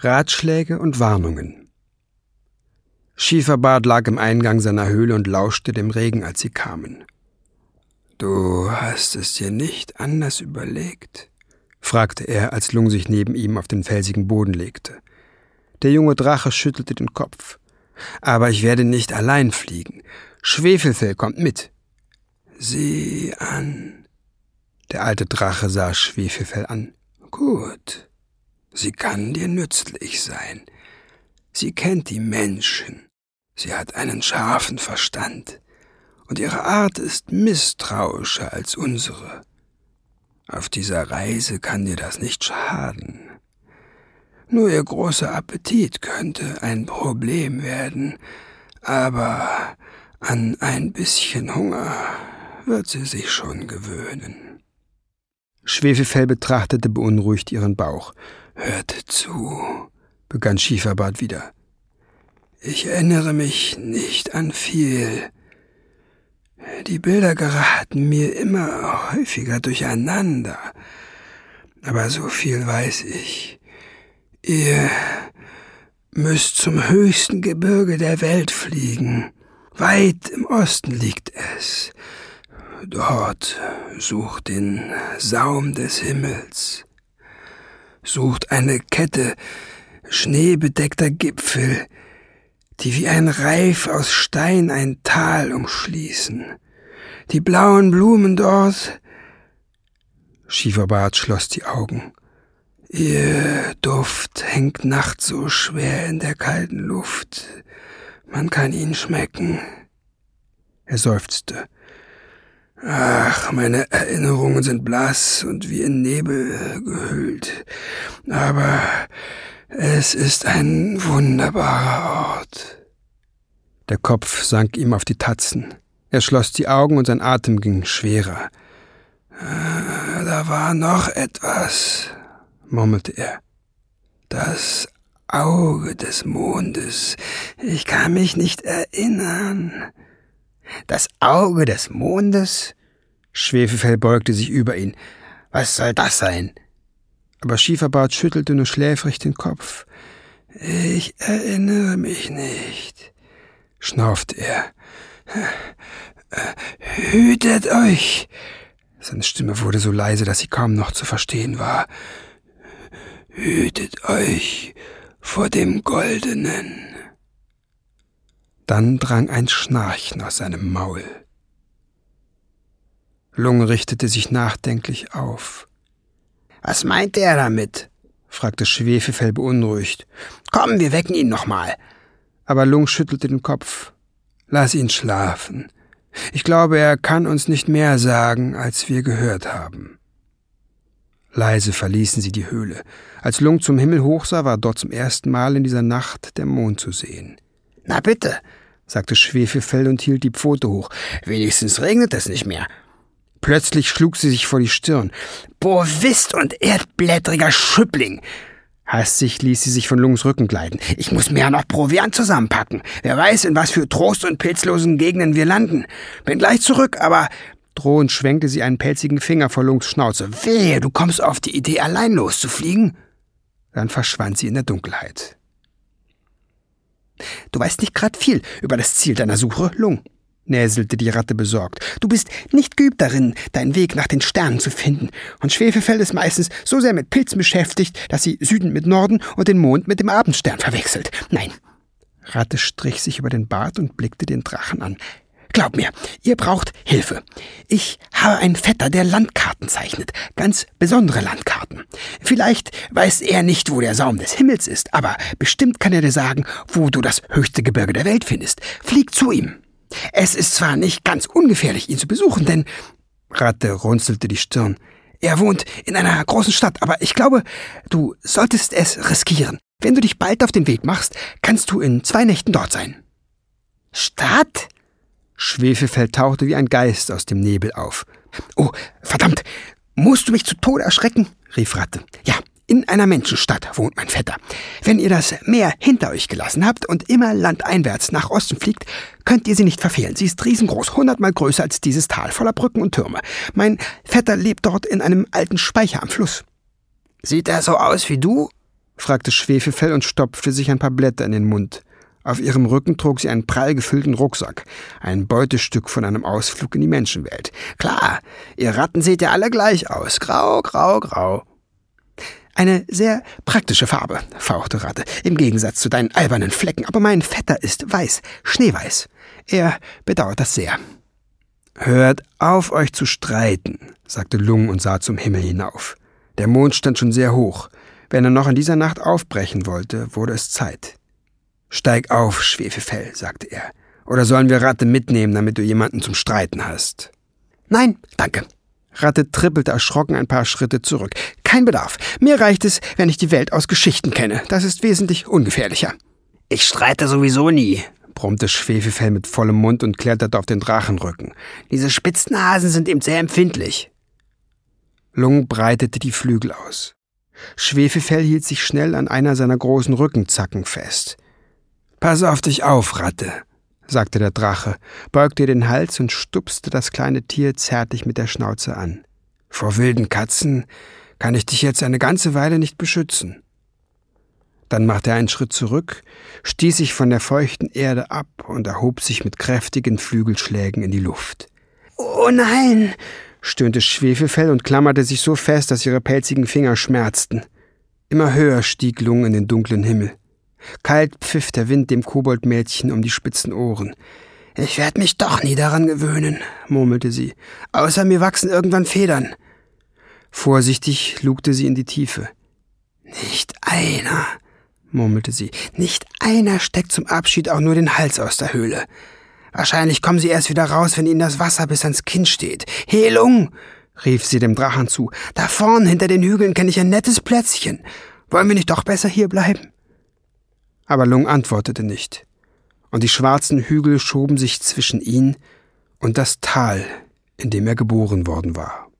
Ratschläge und Warnungen. Schieferbart lag im Eingang seiner Höhle und lauschte dem Regen, als sie kamen. »Du hast es dir nicht anders überlegt?« fragte er, als Lung sich neben ihm auf den felsigen Boden legte. Der junge Drache schüttelte den Kopf. »Aber ich werde nicht allein fliegen. Schwefelfell kommt mit.« »Sieh an.« Der alte Drache sah Schwefelfell an. »Gut. Sie kann dir nützlich sein. Sie kennt die Menschen. Sie hat einen scharfen Verstand. Und ihre Art ist misstrauischer als unsere. Auf dieser Reise kann dir das nicht schaden. Nur ihr großer Appetit könnte ein Problem werden, aber an ein bisschen Hunger wird sie sich schon gewöhnen.« Schwefelfell betrachtete beunruhigt ihren Bauch. »Hört zu«, begann Schieferbart wieder. »Ich erinnere mich nicht an viel. Die Bilder geraten mir immer häufiger durcheinander. Aber so viel weiß ich. Ihr müsst zum höchsten Gebirge der Welt fliegen. Weit im Osten liegt es. Dort sucht den Saum des Himmels. Sucht eine Kette schneebedeckter Gipfel, die wie ein Reif aus Stein ein Tal umschließen. Die blauen Blumen dort...« Schieferbart schloss die Augen. »Ihr Duft hängt nachts so schwer in der kalten Luft. Man kann ihn schmecken.« Er seufzte. »Ach, meine Erinnerungen sind blass und wie in Nebel gehüllt. Aber es ist ein wunderbarer Ort.« Der Kopf sank ihm auf die Tatzen. Er schloss die Augen und sein Atem ging schwerer. »Da war noch etwas«, murmelte er. »Das Auge des Mondes. Ich kann mich nicht erinnern.« »Das Auge des Mondes?« Schwefelfell beugte sich über ihn. »Was soll das sein?« Aber Schieferbart schüttelte nur schläfrig den Kopf. »Ich erinnere mich nicht«, schnaufte er. »Hütet euch!« Seine Stimme wurde so leise, dass sie kaum noch zu verstehen war. »Hütet euch vor dem Goldenen.« Dann drang ein Schnarchen aus seinem Maul. Lung richtete sich nachdenklich auf. »Was meinte er damit?« fragte Schwefelfell beunruhigt. »Komm, wir wecken ihn nochmal.« Aber Lung schüttelte den Kopf. »Lass ihn schlafen. Ich glaube, er kann uns nicht mehr sagen, als wir gehört haben.« Leise verließen sie die Höhle. Als Lung zum Himmel hochsah, war dort zum ersten Mal in dieser Nacht der Mond zu sehen. »Na bitte«, sagte Schwefelfell und hielt die Pfote hoch. »Wenigstens regnet es nicht mehr.« Plötzlich schlug sie sich vor die Stirn. »Bovist und erdblättriger Schüppling!« Hastig ließ sie sich von Lungs Rücken gleiten. »Ich muss mehr noch Proviant zusammenpacken. Wer weiß, in was für trost- und pilzlosen Gegenden wir landen. Bin gleich zurück, aber...« Drohend schwenkte sie einen pelzigen Finger vor Lungs Schnauze. »Wehe, du kommst auf die Idee, allein loszufliegen!« Dann verschwand sie in der Dunkelheit. »Du weißt nicht grad viel über das Ziel deiner Suche, Lung«, näselte die Ratte besorgt. »Du bist nicht geübt darin, deinen Weg nach den Sternen zu finden. Und Schwefelfell ist meistens so sehr mit Pilzen beschäftigt, dass sie Süden mit Norden und den Mond mit dem Abendstern verwechselt. Nein.« Ratte strich sich über den Bart und blickte den Drachen an. »Glaub mir, ihr braucht Hilfe. Ich habe einen Vetter, der Landkarten zeichnet. Ganz besondere Landkarten. Vielleicht weiß er nicht, wo der Saum des Himmels ist, aber bestimmt kann er dir sagen, wo du das höchste Gebirge der Welt findest. Flieg zu ihm. Es ist zwar nicht ganz ungefährlich, ihn zu besuchen, denn...« Ratte runzelte die Stirn. »Er wohnt in einer großen Stadt, aber ich glaube, du solltest es riskieren. Wenn du dich bald auf den Weg machst, kannst du in 2 Nächten dort sein.« »Stadt?« Schwefelfell tauchte wie ein Geist aus dem Nebel auf. »Oh, verdammt! Musst du mich zu Tode erschrecken?« rief Ratte. »Ja, in einer Menschenstadt wohnt mein Vetter. Wenn ihr das Meer hinter euch gelassen habt und immer landeinwärts nach Osten fliegt, könnt ihr sie nicht verfehlen. Sie ist riesengroß, 100-mal größer als dieses Tal, voller Brücken und Türme. Mein Vetter lebt dort in einem alten Speicher am Fluss.« »Sieht er so aus wie du?« fragte Schwefelfell und stopfte sich ein paar Blätter in den Mund. Auf ihrem Rücken trug sie einen prall gefüllten Rucksack, ein Beutestück von einem Ausflug in die Menschenwelt. »Klar, ihr Ratten seht ja alle gleich aus. Grau, grau, grau.« »Eine sehr praktische Farbe«, fauchte Ratte, »im Gegensatz zu deinen albernen Flecken. Aber mein Vetter ist weiß, schneeweiß. Er bedauert das sehr.« »Hört auf, euch zu streiten«, sagte Lung und sah zum Himmel hinauf. Der Mond stand schon sehr hoch. Wenn er noch in dieser Nacht aufbrechen wollte, wurde es Zeit. »Steig auf, Schwefelfell«, sagte er. »Oder sollen wir Ratte mitnehmen, damit du jemanden zum Streiten hast?« »Nein, danke.« Ratte trippelte erschrocken ein paar Schritte zurück. »Kein Bedarf. Mir reicht es, wenn ich die Welt aus Geschichten kenne. Das ist wesentlich ungefährlicher.« »Ich streite sowieso nie«, brummte Schwefelfell mit vollem Mund und kletterte auf den Drachenrücken. »Diese Spitznasen sind eben sehr empfindlich.« Lung breitete die Flügel aus. Schwefelfell hielt sich schnell an einer seiner großen Rückenzacken fest. »Pass auf dich auf, Ratte«, sagte der Drache, beugte den Hals und stupste das kleine Tier zärtlich mit der Schnauze an. »Vor wilden Katzen kann ich dich jetzt eine ganze Weile nicht beschützen.« Dann machte er einen Schritt zurück, stieß sich von der feuchten Erde ab und erhob sich mit kräftigen Flügelschlägen in die Luft. »Oh nein«, stöhnte Schwefelfell und klammerte sich so fest, dass ihre pelzigen Finger schmerzten. Immer höher stieg Lung in den dunklen Himmel. Kalt pfiff der Wind dem Koboldmädchen um die spitzen Ohren. »Ich werde mich doch nie daran gewöhnen«, murmelte sie. »Außer mir wachsen irgendwann Federn.« Vorsichtig lugte sie in die Tiefe. »Nicht einer«, murmelte sie. »Nicht einer steckt zum Abschied auch nur den Hals aus der Höhle. Wahrscheinlich kommen sie erst wieder raus, wenn ihnen das Wasser bis ans Kinn steht. »He, Lung«, rief sie dem Drachen zu. »Da vorn hinter den Hügeln kenne ich ein nettes Plätzchen. Wollen wir nicht doch besser hier bleiben?« Aber Lung antwortete nicht, und die schwarzen Hügel schoben sich zwischen ihn und das Tal, in dem er geboren worden war.